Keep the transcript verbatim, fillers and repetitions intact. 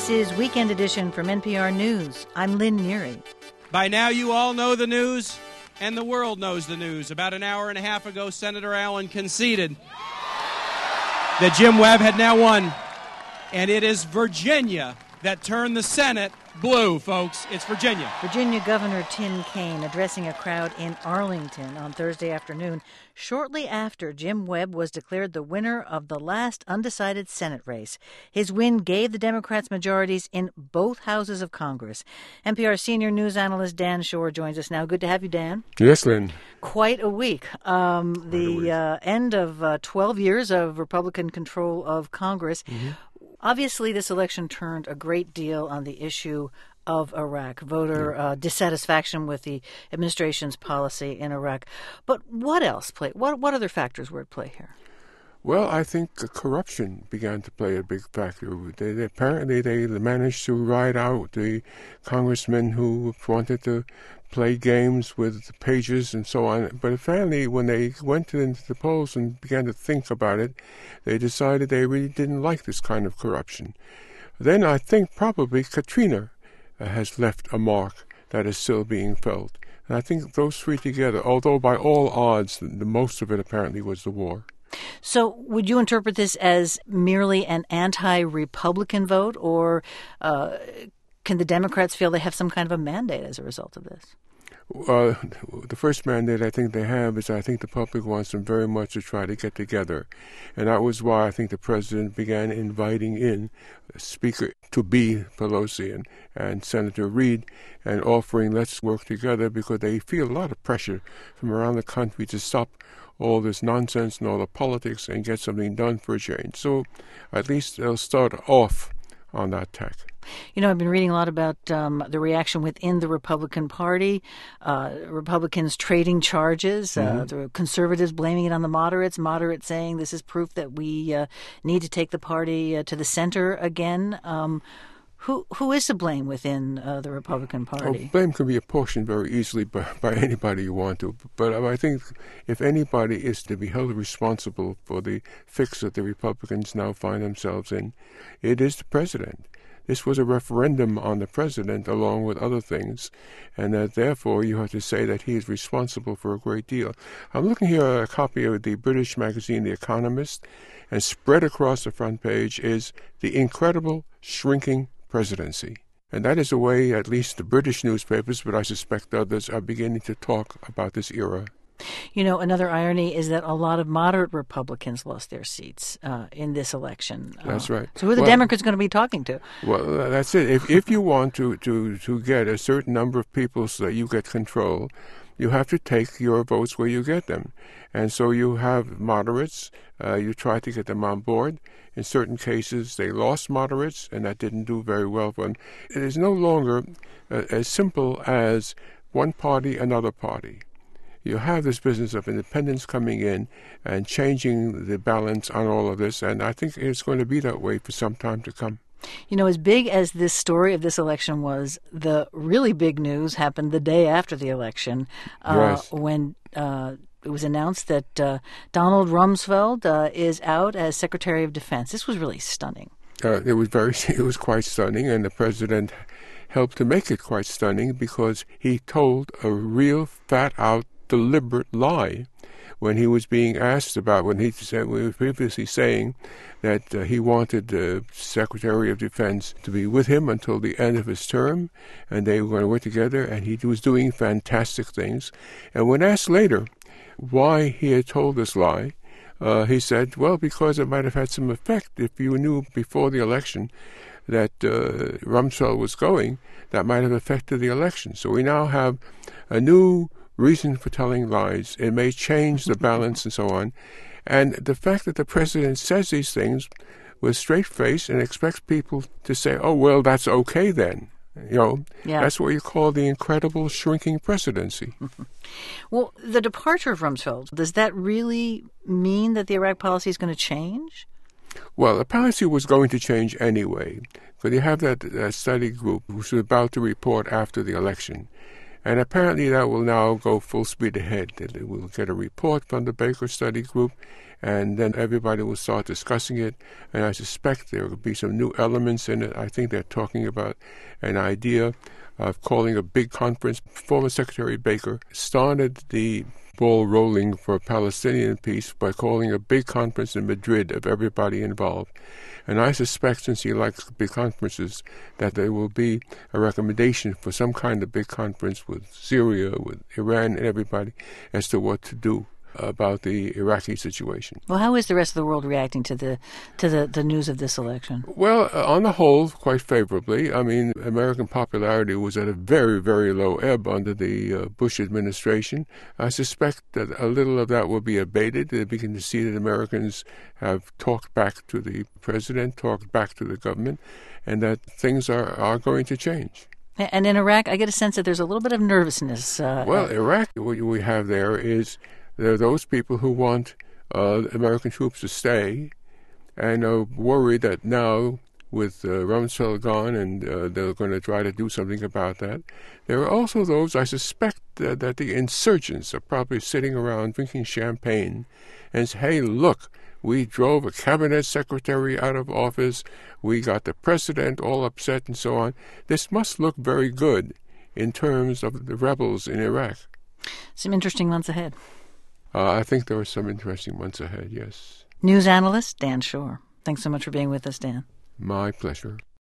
This is Weekend Edition from N P R News. I'm Lynn Neary. By now you all know the news, and the world knows the news. About an hour and a half ago, Senator Allen conceded that Jim Webb had now won, and it is Virginia that turned the Senate blue, folks. It's Virginia. Virginia Governor Tim Kaine addressing a crowd in Arlington on Thursday afternoon, shortly after Jim Webb was declared the winner of the last undecided Senate race. His win gave the Democrats majorities in both houses of Congress. N P R senior news analyst Dan Shore joins us now. Good to have you, Dan. Yes, Lynn. Quite a week. Um, Quite the a week. Uh, end of uh, twelve years of Republican control of Congress. Mm-hmm. Obviously, this election turned a great deal on the issue of Iraq, voter uh, dissatisfaction with the administration's policy in Iraq. But what else played? What what other factors were at play here? Well, I think corruption began to play a big factor. They, they, apparently, they managed to ride out the congressmen who wanted to play games with the pages and so on. But apparently, when they went into the polls and began to think about it, they decided they really didn't like this kind of corruption. Then I think probably Katrina uh, has left a mark that is still being felt. And I think those three together, although by all odds, the, the most of it apparently was the war. So would you interpret this as merely an anti-Republican vote, or uh, can the Democrats feel they have some kind of a mandate as a result of this? Uh, the first mandate I think they have is I think the public wants them very much to try to get together. And that was why I think the president began inviting in Speaker to be Pelosi and, and Senator Reid and offering let's work together, because they feel a lot of pressure from around the country to stop all this nonsense and all the politics and get something done for a change. So at least they'll start off on that tack. You know, I've been reading a lot about um, the reaction within the Republican Party, uh, Republicans trading charges, mm-hmm. uh, the conservatives blaming it on the moderates, moderates saying this is proof that we uh, need to take the party uh, to the center again. Um, who who is to blame within uh, the Republican Party? Oh, blame can be apportioned very easily by, by anybody you want to. But I think if anybody is to be held responsible for the fix that the Republicans now find themselves in, it is the president. This was a referendum on the president along with other things, and that therefore you have to say that he is responsible for a great deal. I'm looking here at a copy of the British magazine The Economist, and spread across the front page is the incredible shrinking presidency. And that is the way at least the British newspapers, but I suspect others, are beginning to talk about this era. You know, another irony is that a lot of moderate Republicans lost their seats uh, in this election. That's uh, right. So who are the well, Democrats going to be talking to? Well, that's it. If if you want to, to, to get a certain number of people so that you get control, you have to take your votes where you get them. And so you have moderates. Uh, you try to get them on board. In certain cases, they lost moderates, and that didn't do very well for them. It is no longer uh, as simple as one party, another party. You have this business of independents coming in and changing the balance on all of this, and I think it's going to be that way for some time to come. You know, as big as this story of this election was, the really big news happened the day after the election, uh, yes. when uh, it was announced that uh, Donald Rumsfeld uh, is out as Secretary of Defense. This was really stunning. Uh, it was very, it was quite stunning, and the president helped to make it quite stunning because he told a real fat-out deliberate lie when he was being asked about, when he said, we were previously saying that uh, he wanted the Secretary of Defense to be with him until the end of his term, and they were going to work together, and he was doing fantastic things. And when asked later why he had told this lie, uh, he said, well, because it might have had some effect. If you knew before the election that uh, Rumsfeld was going, that might have affected the election. So we now have a new reason for telling lies. It may change the balance and so on. And the fact that the president says these things with straight face and expects people to say, oh, well, that's okay then. You know, yeah. That's what you call the incredible shrinking presidency. Well, the departure of Rumsfeld, does that really mean that the Iraq policy is going to change? Well, the policy was going to change anyway. But you have that uh, study group who's about to report after the election. And apparently that will now go full speed ahead. We'll get a report from the Baker Study Group, and then everybody will start discussing it, and I suspect there will be some new elements in it. I think they're talking about an idea of calling a big conference. Former Secretary Baker started the ball rolling for Palestinian peace by calling a big conference in Madrid of everybody involved. And I suspect, since he likes big conferences, that there will be a recommendation for some kind of big conference with Syria, with Iran, and everybody as to what to do about the Iraqi situation. Well, how is the rest of the world reacting to the to the, the news of this election? Well, uh, on the whole, quite favorably. I mean, American popularity was at a very, very low ebb under the uh, Bush administration. I suspect that a little of that will be abated. They begin to see that Americans have talked back to the president, talked back to the government, and that things are, are going to change. And in Iraq, I get a sense that there's a little bit of nervousness. Uh, well, Iraq, what we have there is there are those people who want uh, American troops to stay and are worried that now, with uh, Rumsfeld gone, and uh, they're going to try to do something about that. There are also those, I suspect, uh, that the insurgents are probably sitting around drinking champagne and say, hey, look, we drove a cabinet secretary out of office, we got the president all upset and so on. This must look very good in terms of the rebels in Iraq. Some interesting months ahead. Uh, I think there are some interesting months ahead, yes. News analyst Dan Shor. Thanks so much for being with us, Dan. My pleasure.